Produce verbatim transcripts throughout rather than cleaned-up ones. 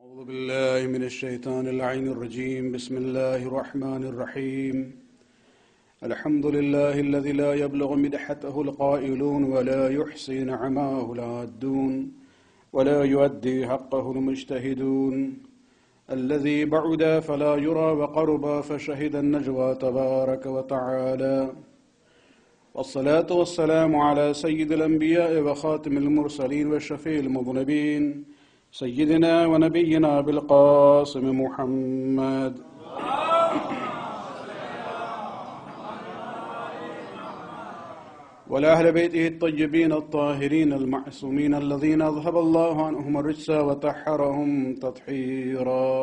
أعوذ بالله من الشيطان اللعين الرجيم بسم الله الرحمن الرحيم الحمد لله الذي لا يبلغ مدحته القائلون ولا يحصي نعماه العادون ولا يؤدي حقه المجتهدون الذي بعد فلا يرى وقرب فشهد النجوى تبارك وتعالى والصلاة والسلام على سيد الأنبياء وخاتم المرسلين والشفيع المذنبين سيدنا ونبينا بالقاسم محمد والأهل بيته الطيبين الطاهرين المعصومين الذين أذهب الله عنهم الرجس وطهرهم تطهيرا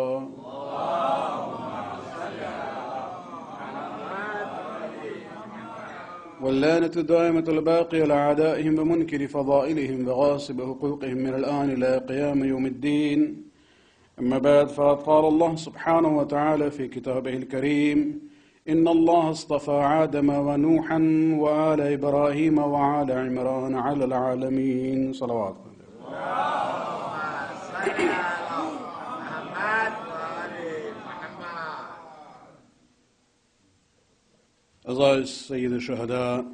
واللعنة الدائمة الباقية لأعدائهم ومنكر فضائلهم وغاصب حقوقهم من الآن إلى قيام يوم الدين أما بعد فقد قال الله سبحانه وتعالى في كتابه الكريم إن الله اصطفى آدم ونوحا وآل إبراهيم وآل عمران على العالمين صلوات Azaz Sayyid al-Shuhada,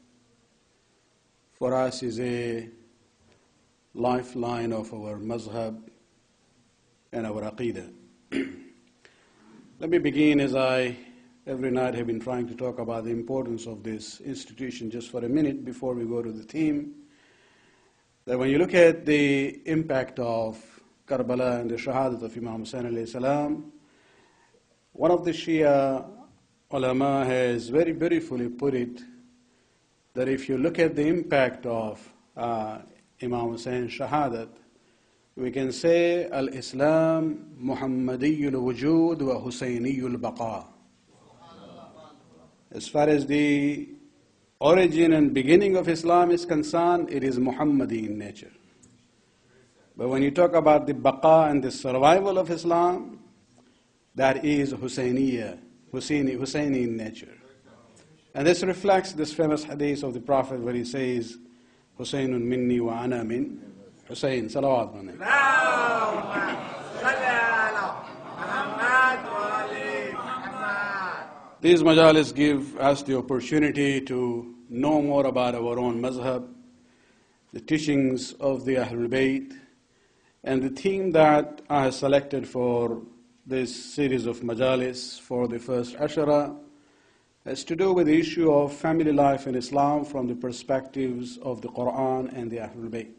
for us is a lifeline of our mazhab and our aqidah. Let me begin as I every night have been trying to talk about the importance of this institution just for a minute before we go to the theme. That when you look at the impact of Karbala and the Shahadat of Imam Hussain alayhi salam, one of the Shia ulama has very beautifully put it that if you look at the impact of uh, Imam Hussein's Shahadat, we can say Al-Islam Muhammadiyul Wujud wa Husayniyul Baqa. As far as the origin and beginning of Islam is concerned, it is Muhammadi in nature. But when you talk about the Baqa and the survival of Islam, that is Husayniyya, Husayni, Husayni in nature. And this reflects this famous hadith of the Prophet where he says, Husaynun minni wa ana min Husayn. Salawat man. These majalis give us the opportunity to know more about our own mazhab, the teachings of the Ahlul Bayt, and the theme that I have selected for this series of majalis for the first Ashara has to do with the issue of family life in Islam from the perspectives of the Quran and the Ahlul Bayt.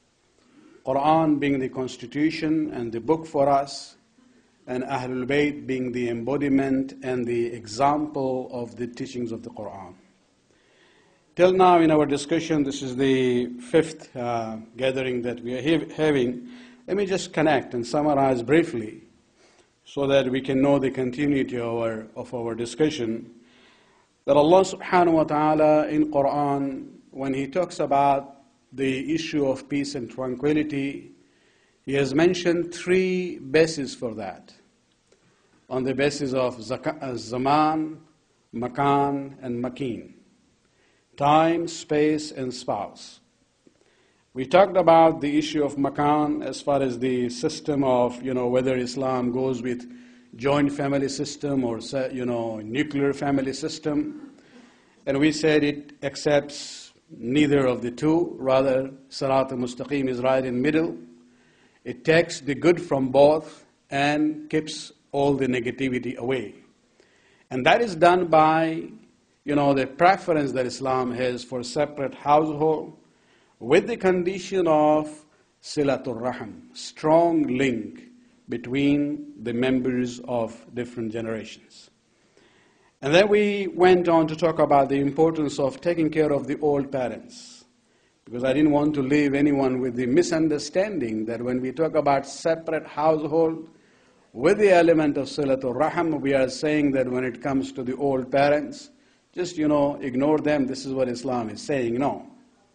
Quran being the constitution and the book for us, and Ahlul Bayt being the embodiment and the example of the teachings of the Quran. Till now in our discussion, this is the fifth uh, gathering that we are ha- having. Let me just connect and summarize briefly so that we can know the continuity of our, of our discussion. That Allah subhanahu wa ta'ala in Quran, when He talks about the issue of peace and tranquility, He has mentioned three bases for that. On the basis of zaka, zaman, makan, and makin. Time, space, and spouse. We talked about the issue of makan as far as the system of, you know, whether Islam goes with joint family system or, you know, nuclear family system. And we said it accepts neither of the two. Rather, Sirat al-Mustaqim is right in middle. It takes the good from both and keeps all the negativity away. And that is done by, you know, the preference that Islam has for separate household, with the condition of silatul rahim, strong link between the members of different generations. And then we went on to talk about the importance of taking care of the old parents, because I didn't want to leave anyone with the misunderstanding that when we talk about separate household with the element of silatul rahim, we are saying that when it comes to the old parents, just, you know, ignore them. This is what Islam is saying. No.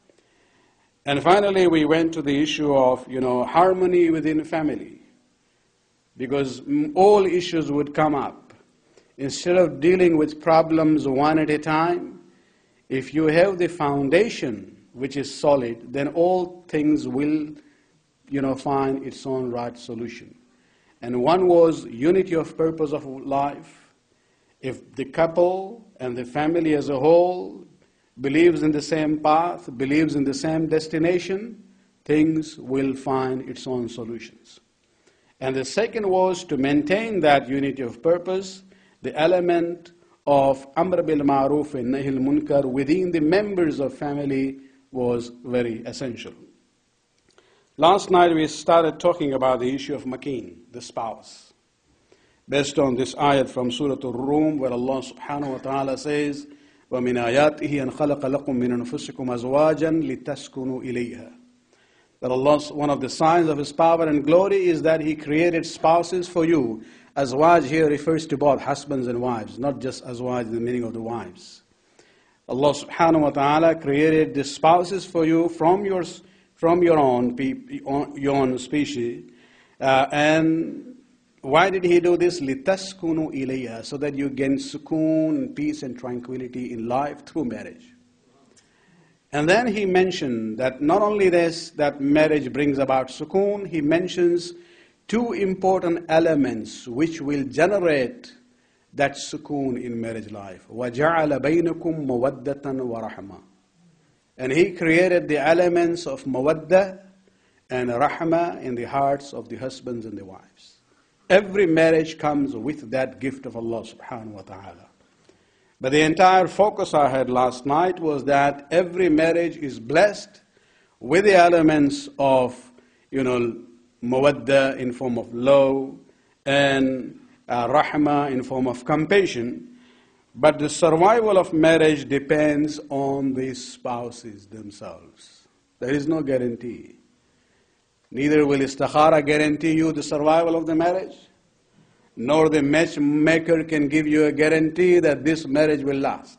And finally, we went to the issue of, you know, harmony within family. Because all issues would come up. Instead of dealing with problems one at a time, if you have the foundation which is solid, then all things will, you know, find its own right solution. and one was unity of purpose of life. If the couple and the family as a whole believes in the same path, believes in the same destination, things will find its own solutions. And the second was to maintain that unity of purpose, the element of Amr bil Ma'ruf and Nahi al Munkar within the members of family was very essential. Last night we started talking about the issue of Makin, the spouse, based on this ayat from Surah Al-Rum, where Allah subhanahu wa ta'ala says, وَمِنْ آيَاتِهِ أَنْ خَلَقَ لَكُم مِّنْ أَنفُسِكُمْ أَزْوَاجًا لِتَسْكُنُوا إِلَيْهَا. That Allah, one of the signs of His power and glory is that He created spouses for you. Azwaj here refers to both husbands and wives, not just azwaj in the meaning of the wives. Allah subhanahu wa ta'ala created the spouses for you from your, from your own, your own species. Uh, and why did He do this? لِتَسْكُنُوا إِلَيْهَا, so that you gain sukoon, peace and tranquility in life through marriage. And then He mentioned that not only this, that marriage brings about sukoon, He mentions two important elements which will generate that sukoon in marriage life. وَجَعَلَ بَيْنَكُمْ مَوَدَّةً وَرَحْمَةً. And He created the elements of mawaddah and rahmah in the hearts of the husbands and the wives. Every marriage comes with that gift of Allah subhanahu wa ta'ala. But the entire focus I had last night was that every marriage is blessed with the elements of, you know, mawadda in form of love and uh, rahmah in form of compassion. But the survival of marriage depends on the spouses themselves. There is no guarantee. Neither will istikhara guarantee you the survival of the marriage, nor the matchmaker can give you a guarantee that this marriage will last.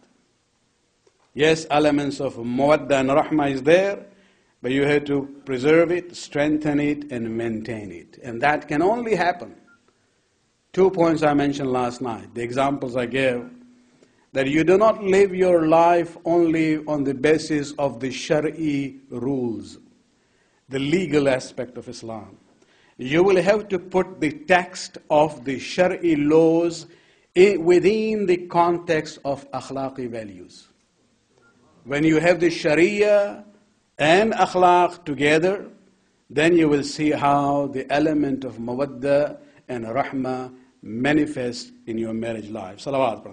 Yes, elements of mawadda and rahmah is there, but you have to preserve it, strengthen it, and maintain it. And that can only happen. Two points I mentioned last night, the examples I gave, that you do not live your life only on the basis of the Shari'i rules, the legal aspect of Islam. You will have to put the text of the Shari'i laws in, within the context of akhlaqi values. When you have the Sharia and akhlaq together, then you will see how the element of mawadda and rahmah manifests in your marriage life. Salawat.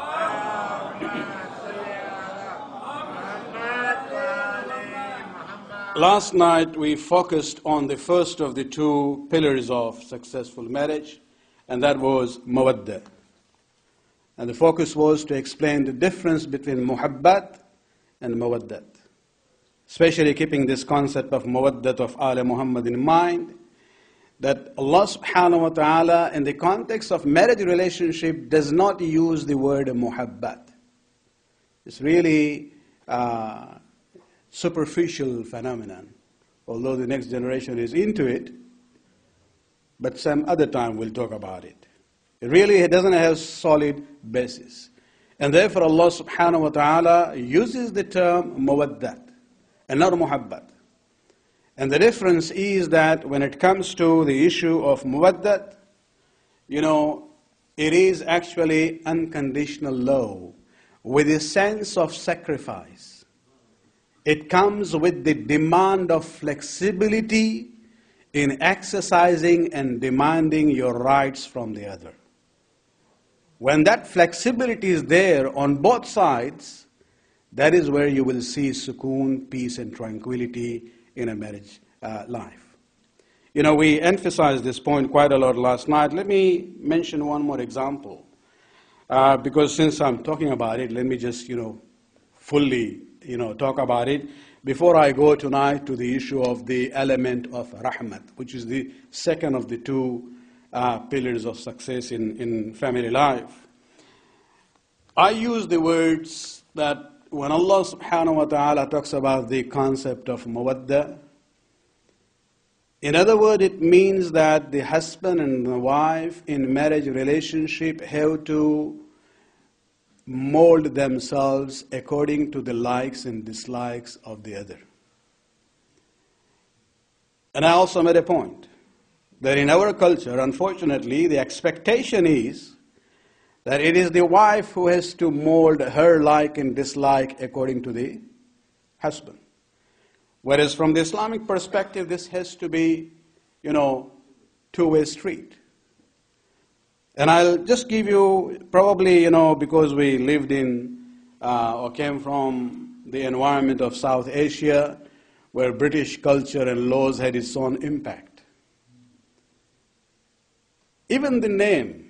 Last night we focused on the first of the two pillars of successful marriage, and that was mawadda. And the focus was to explain the difference between muhabbat and mawaddat, especially keeping this concept of mawaddat of Ala Muhammad in mind, that Allah subhanahu wa ta'ala in the context of marriage relationship does not use the word muhabbat. It's really uh, superficial phenomenon, although the next generation is into it, but some other time we'll talk about it. It really doesn't have solid basis. And therefore Allah subhanahu wa ta'ala uses the term mawaddat and not muhabbat. And the difference is that when it comes to the issue of mawaddat, you know, it is actually unconditional love with a sense of sacrifice. It comes with the demand of flexibility in exercising and demanding your rights from the other. When that flexibility is there on both sides, that is where you will see sukoon, peace and tranquility in a marriage uh, life. You know, we emphasized this point quite a lot last night. Let me mention one more example. Uh, because since I'm talking about it, let me just, you know, fully, you know, talk about it before I go tonight to the issue of the element of rahmat, which is the second of the two uh, pillars of success in, in family life. I use the words that when Allah subhanahu wa ta'ala talks about the concept of mawadda, in other words, it means that the husband and the wife in marriage relationship have to mold themselves according to the likes and dislikes of the other. And I also made a point that in our culture, unfortunately, the expectation is that it is the wife who has to mold her like and dislike according to the husband. Whereas from the Islamic perspective, this has to be, you know, two-way street. And I'll just give you, probably, you know, because we lived in uh, or came from the environment of South Asia, where British culture and laws had its own impact. Even the name.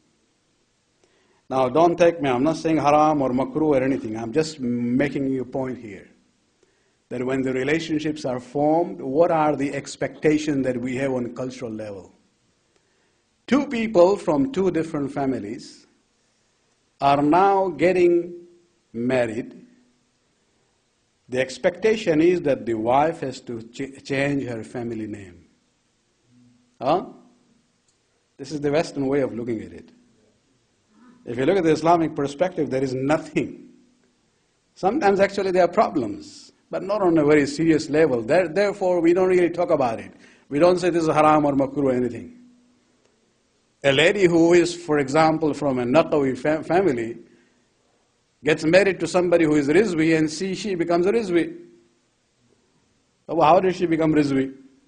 Now, don't take me, I'm not saying haram or makruh or anything. I'm just making you a point here. That when the relationships are formed, what are the expectations that we have on a cultural level? Two people from two different families are now getting married. The expectation is that the wife has to ch- change her family name. Huh? This is the Western way of looking at it. If you look at the Islamic perspective, there is nothing. Sometimes actually there are problems, but not on a very serious level. There, therefore, we don't really talk about it. We don't say this is haram or makruh or anything. A lady who is, for example, from a Naqawi fam- family gets married to somebody who is Rizvi, and see, she becomes a Rizvi. Well, how did she become Rizvi?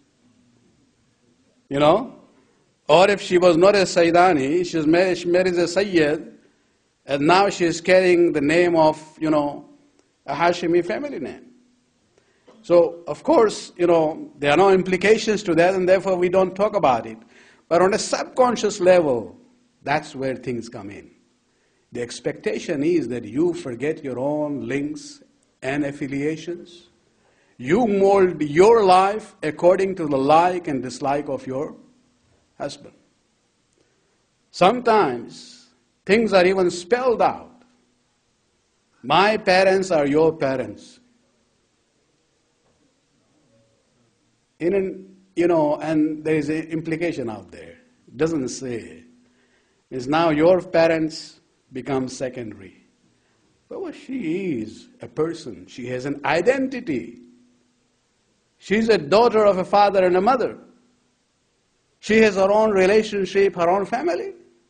You know? Or if she was not a Sayyidani, she's married, she marries a Sayyid, and now she is carrying the name of, you know, a Hashimi family name. So, of course, you know, there are no implications to that, and therefore we don't talk about it. But on a subconscious level, that's where things come in. The expectation is that you forget your own links and affiliations. You mold your life according to the like and dislike of your husband. Sometimes things are even spelled out. My parents are your parents. In an, you know, and there is an implication out there. It doesn't say. It's now your parents become secondary. But what she is, a person. She has an identity. She's a daughter of a father and a mother. She has her own relationship, her own family.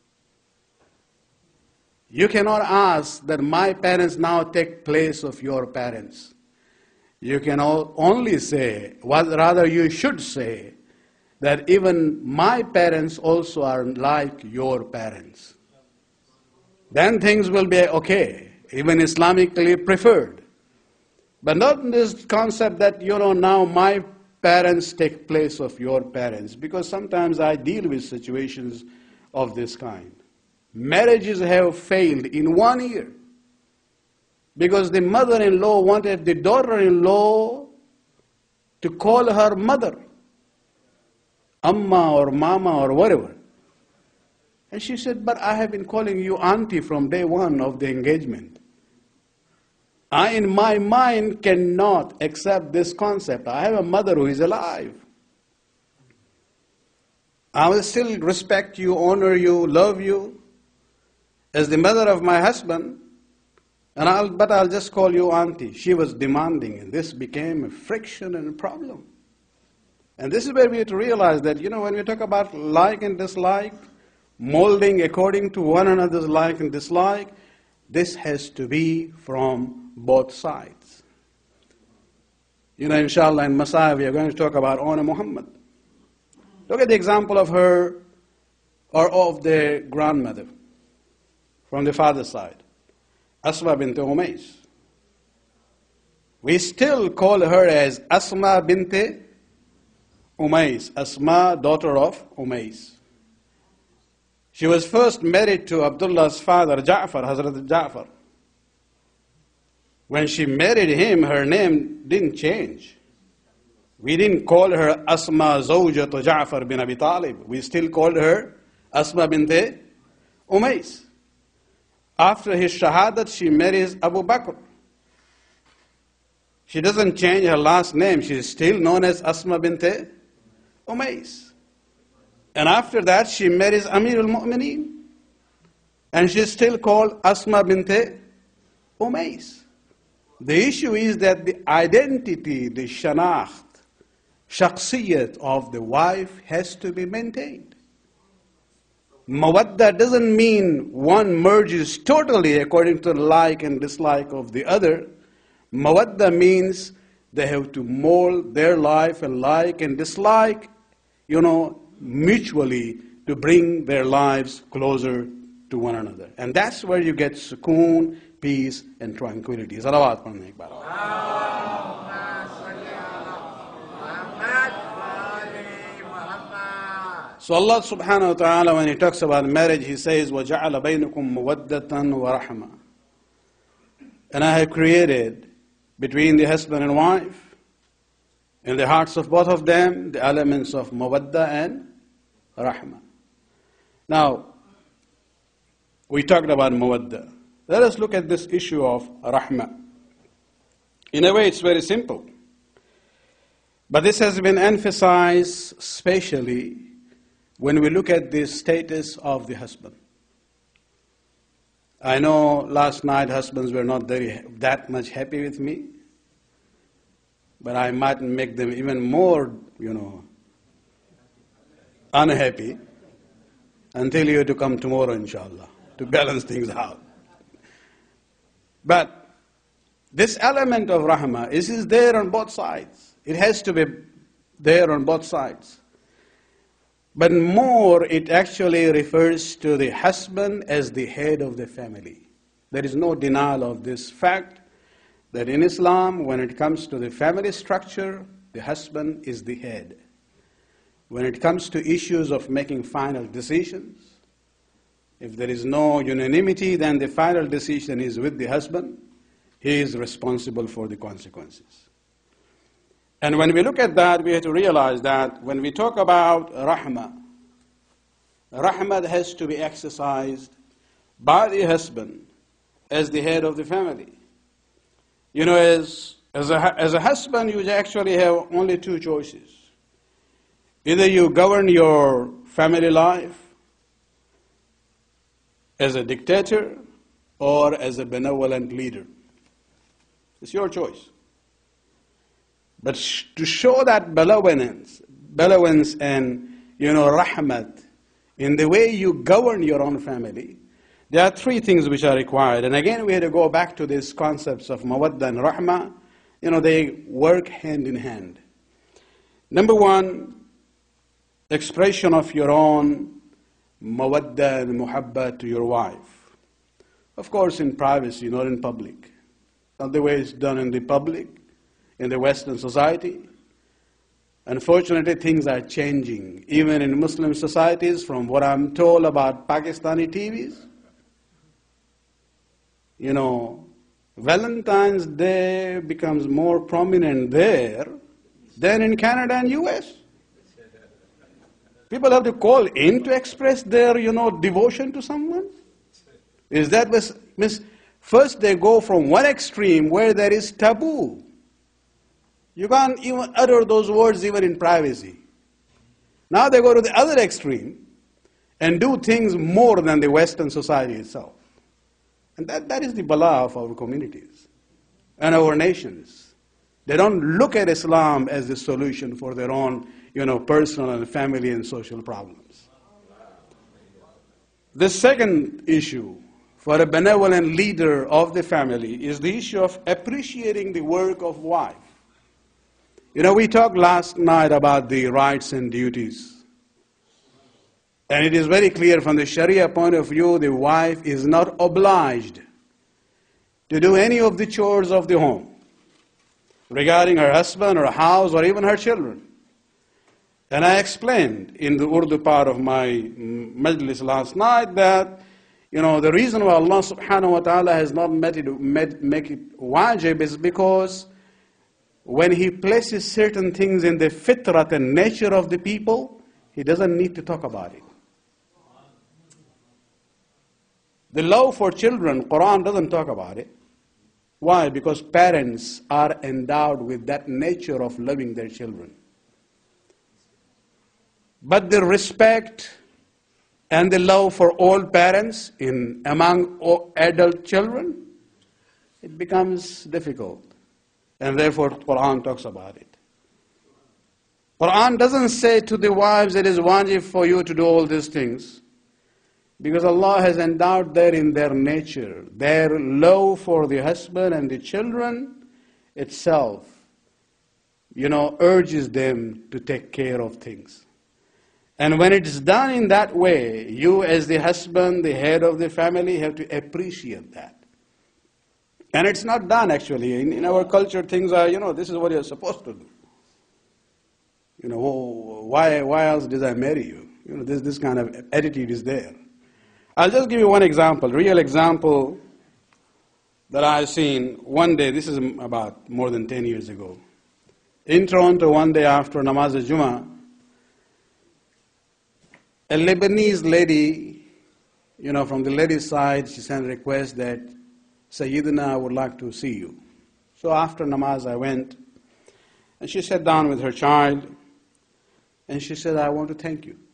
You cannot ask that my parents now take place of your parents. You can only say, well, rather you should say, that even my parents also are like your parents. Then things will be okay, even Islamically preferred. But not this concept that, you know, now my parents take place of your parents, because sometimes I deal with situations of this kind. Marriages have failed in one year because the mother-in-law wanted the daughter-in-law to call her mother, Amma or Mama or whatever. And she said, but I have been calling you auntie from day one of the engagement. I, in my mind, cannot accept this concept. I have a mother who is alive. I will still respect you, honor you, love you as the mother of my husband, and I'll, but I'll just call you auntie. She was demanding, and this became a friction and a problem. And this is where we have to realize that, you know, when we talk about like and dislike, molding according to one another's like and dislike, this has to be from both sides. You know, inshallah, in Messiah, we are going to talk about Ona Muhammad. Look at the example of her, or of their grandmother, from the father's side, Asma bint Umays. We still call her as Asma bint Umays, Asma, daughter of Umays. She was first married to Abdullah's father, Ja'far, Hazrat Ja'far. When she married him, her name didn't change. We didn't call her Asma Zawjatu Ja'far bin Abi Talib. We still called her Asma bint Umays. After his shahadat, she marries Abu Bakr. She doesn't change her last name. She is still known as Asma bint Umays. And after that, she marries Amir al-Mu'mineen. And she is still called Asma bint Umays. The issue is that the identity, the shanakht, shakhsiyat of the wife has to be maintained. Mawadda doesn't mean one merges totally according to the like and dislike of the other. Mawadda means they have to mold their life and like and dislike, you know, mutually to bring their lives closer to one another. And that's where you get sukoon, peace, and tranquility. Salawat padhne ek baar. So Allah subhanahu wa ta'ala, when He talks about marriage, He says, وَجَعَلَ بَيْنُكُمْ مُوَدَّةً وَرَحْمَةً. And I have created between the husband and wife, in the hearts of both of them, the elements of mawadda and rahmah. Now, we talked about mawadda. Let us look at this issue of rahmah. In a way, it's very simple. But this has been emphasized especially when we look at the status of the husband. I know last night husbands were not very, that much happy with me, but I might make them even more, you know, unhappy until you have to come tomorrow, inshallah, to balance things out. But this element of rahmah is, is there on both sides. It has to be there on both sides. But more, it actually refers to the husband as the head of the family. There is no denial of this fact that in Islam, when it comes to the family structure, the husband is the head. When it comes to issues of making final decisions, if there is no unanimity, then the final decision is with the husband. He is responsible for the consequences. And when we look at that, we have to realize that when we talk about rahmah, rahmah has to be exercised by the husband as the head of the family. You know, as, as, a, as a husband, you actually have only two choices. Either you govern your family life as a dictator or as a benevolent leader. It's your choice. But sh- to show that benevolence, benevolence and, you know, rahmat in the way you govern your own family, there are three things which are required. And again, we had to go back to these concepts of mawadda and rahmah. You know, they work hand in hand. Number one, expression of your own mawadda and muhabba to your wife. Of course, in privacy, not in public. Not the way it's done in the public, in the Western society. Unfortunately, things are changing. Even in Muslim societies, from what I'm told about Pakistani T Vs, you know, Valentine's Day becomes more prominent there than in Canada and U S. People have to call in to express their, you know, devotion to someone. Is that miss? First, they go from one extreme where there is taboo. You can't even utter those words even in privacy. Now they go to the other extreme and do things more than the Western society itself. And that, that is the bala of our communities and our nations. They don't look at Islam as the solution for their own, you know, personal and family and social problems. The second issue for a benevolent leader of the family is the issue of appreciating the work of wife. You know, we talked last night about the rights and duties. And it is very clear from the Sharia point of view, the wife is not obliged to do any of the chores of the home regarding her husband or house or even her children. And I explained in the Urdu part of my majlis last night that, you know, the reason why Allah subhanahu wa ta'ala has not made it, made, make it wajib is because when He places certain things in the fitrat and nature of the people, He doesn't need to talk about it. The love for children, Quran doesn't talk about it. Why? Because parents are endowed with that nature of loving their children. But the respect and the love for all parents in among all adult children, it becomes difficult. And therefore, Quran talks about it. Quran doesn't say to the wives it is wajib for you to do all these things, because Allah has endowed that in their nature. Their love for the husband and the children itself, you know, urges them to take care of things. And when it's done in that way, you as the husband, the head of the family, have to appreciate that. And it's not done actually. In, in our culture, things are, you know, this is what you're supposed to do. You know, oh, why, why else did I marry you? You know, this, this kind of attitude is there. I'll just give you one example, real example that I've seen one day. This is about more than ten years ago. In Toronto, one day after Namaz al-Jummah, a Lebanese lady, you know, from the lady's side, she sent a request that, Sayyidina, I would like to see you. So after namaz, I went, and she sat down with her child, and she said, I want to thank you.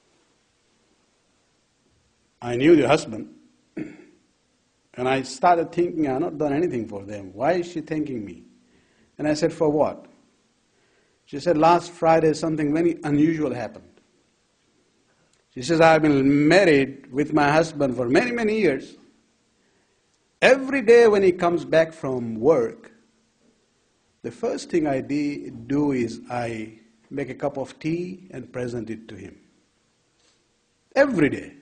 I knew the husband, and I started thinking, I have not done anything for them. Why is she thanking me? And I said, for what? She said, last Friday something very unusual happened. She says, I've been married with my husband for many, many years. Every day when he comes back from work, the first thing I do is I make a cup of tea and present it to him. Every day.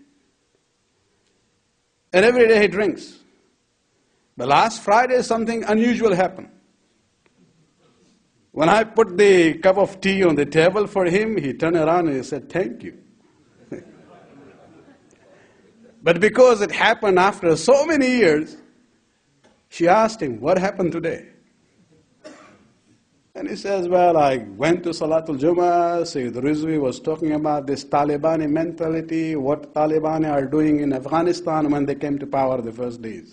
And every day he drinks. But last Friday something unusual happened. When I put the cup of tea on the table for him, he turned around and he said, thank you. But because it happened after so many years, she asked him, what happened today? And he says, well, I went to Salatul Jummah, Sayyid Rizvi was talking about this Talibani mentality, what Taliban are doing in Afghanistan when they came to power the first days.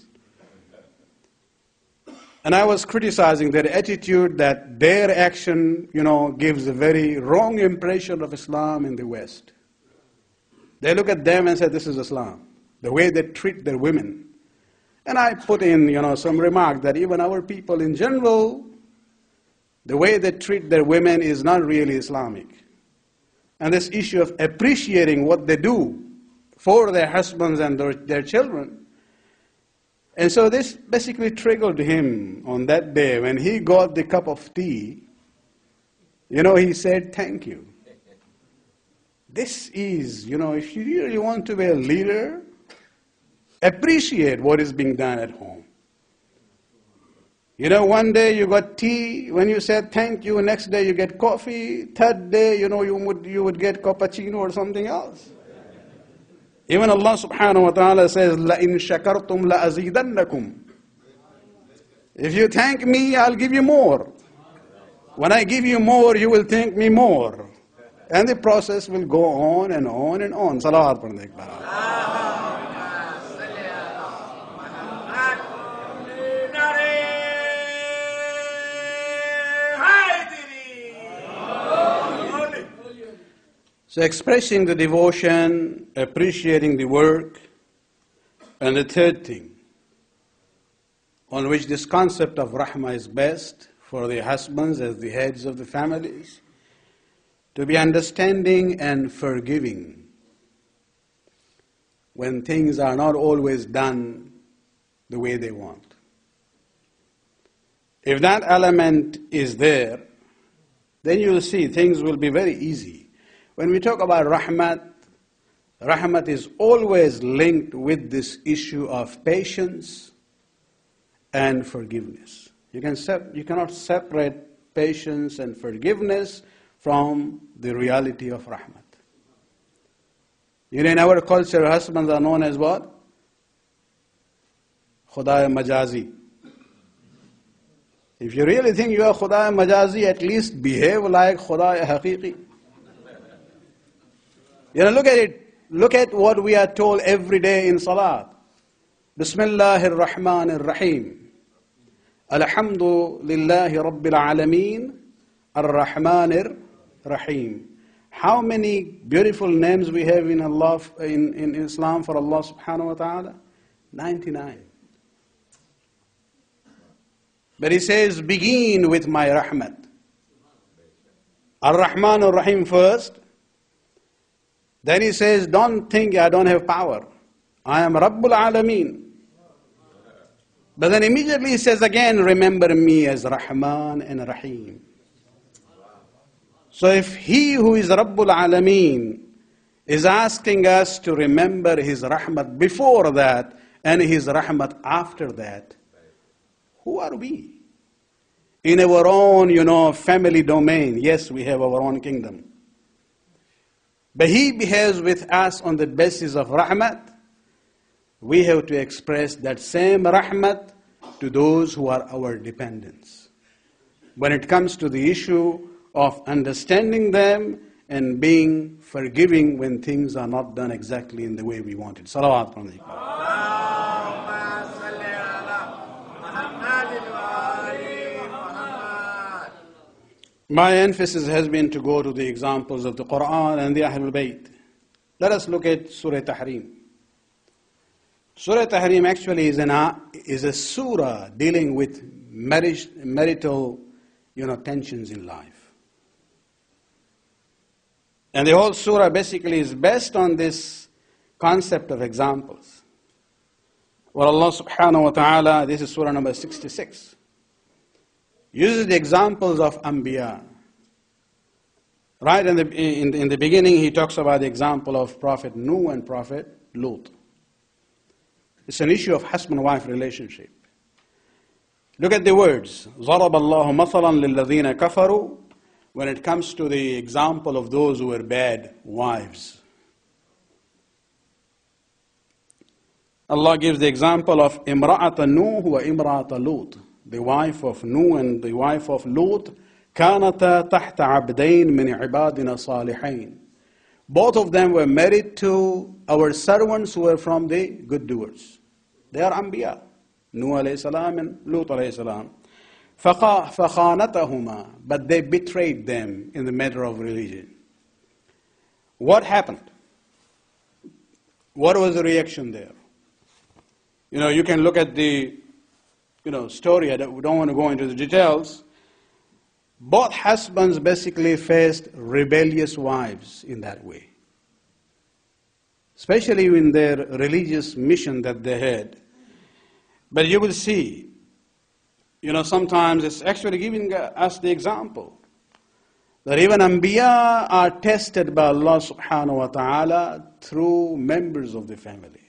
And I was criticizing their attitude that their action, you know, gives a very wrong impression of Islam in the West. They look at them and say, this is Islam. The way they treat their women. And I put in, you know, some remark that even our people in general, the way they treat their women is not really Islamic. And this issue of appreciating what they do for their husbands and their, their children. And so this basically triggered him on that day when he got the cup of tea. You know, he said, thank you. This is, you know, if you really want to be a leader, appreciate what is being done at home. You know, one day you got tea, when you said thank you, next day you get coffee, third day, you know, you would, you would get cappuccino or something else. Even Allah subhanahu wa ta'ala says, لَإِن شَكَرْتُمْ لَأَزِيدَنَّكُمْ. If you thank me, I'll give you more. When I give you more, you will thank me more. And the process will go on and on and on. Salawat padne ek baar. So expressing the devotion, appreciating the work, and the third thing on which this concept of rahmah is best for the husbands as the heads of the families, to be understanding and forgiving when things are not always done the way they want. If that element is there, then you'll see things will be very easy. When we talk about rahmat, rahmat is always linked with this issue of patience and forgiveness. You can sep- you cannot separate patience and forgiveness from the reality of rahmat. You know, in our culture, husbands are known as what? Khudai Majazi. If you really think you are Khudai Majazi, at least behave like Khudai Haqiqi. You know, look at it. Look at what we are told every day in Salat. Bismillahir Rahmanir Rahim. Alhamdulillahi Rabbil Alameen. Ar-Rahmanir Rahim. How many beautiful names we have in Allah, in, in Islam for Allah subhanahu wa ta'ala? ninety-nine. But he says, begin with my rahmat. Ar-Rahman Ar-Rahim first. Then he says, don't think I don't have power. I am Rabbul Alameen. But then immediately he says again, remember me as Rahman and Rahim. So if he who is Rabbul Alameen is asking us to remember his rahmat before that and his rahmat after that, who are we? In our own, you know, family domain, yes, we have our own kingdom. But he behaves with us on the basis of rahmat. We have to express that same rahmat to those who are our dependents. When it comes to the issue of understanding them and being forgiving when things are not done exactly in the way we wanted. Salawat alaykum. My emphasis has been to go to the examples of the Quran and the Ahlul Bayt. Let us look at Surah Tahrim. Surah Tahrim actually is, an, is a surah dealing with marriage, marital you know, tensions in life. And the whole surah basically is based on this concept of examples. Well, Allah subhanahu wa ta'ala, this is surah number sixty-six, uses the examples of Anbiya. Right in the, in, in the beginning, he talks about the example of Prophet Nuh and Prophet Lut. It's an issue of husband-wife relationship. Look at the words. ضَرَبَ اللَّهُ مَثَلًا لِلَّذِينَ كَفَرُوا. When it comes to the example of those who were bad wives. Allah gives the example of إِمْرَأَةَ نُوحٍ وَإِمْرَأَةَ لُوطٍ. The wife of Nuh and the wife of Lut. كَانَتَا تَحْتَ عَبْدَيْن مِنْ عِبَادِنَا صَالِحَيْن. Both of them were married to our servants who were from the good doers. They are Anbiya. Nuh alayhi salam and Lut alayhi salam. فَخَانَتَهُمَا. But they betrayed them in the matter of religion. What happened? What was the reaction there? You know, you can look at the you know, story. I don't, we don't want to go into the details. Both husbands basically faced rebellious wives in that way. Especially in their religious mission that they had. But you will see, you know, sometimes it's actually giving us the example that even Anbiya are tested by Allah subhanahu wa ta'ala through members of the family.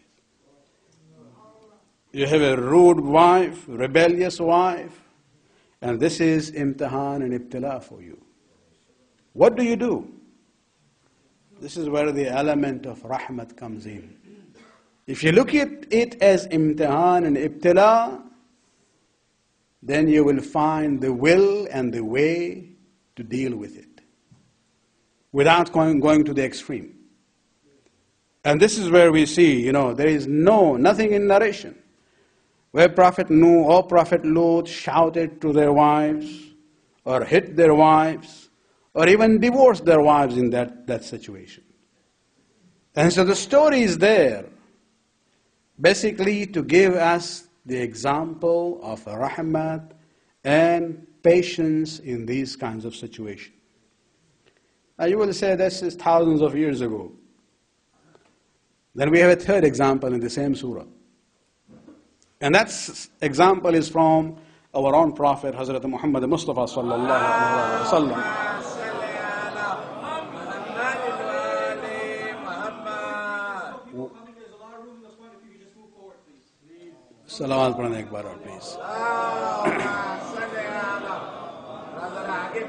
You have a rude wife, rebellious wife, and this is imtihan and ibtila for you. What do you do? This is where the element of rahmat comes in. If you look at it as imtihan and ibtila, then you will find the will and the way to deal with it without going, going to the extreme. And this is where we see, you know, there is no, nothing in narration where Prophet Nuh or Prophet Lut shouted to their wives or hit their wives or even divorced their wives in that, that situation. And so the story is there basically to give us the example of rahmat and patience in these kinds of situations. Now you will say this is thousands of years ago. Then we have a third example in the same surah. And that example is from our own Prophet, Hazrat Muhammad Mustafa sallallahu alaihi wasallam. Salawat pran ek baar, please.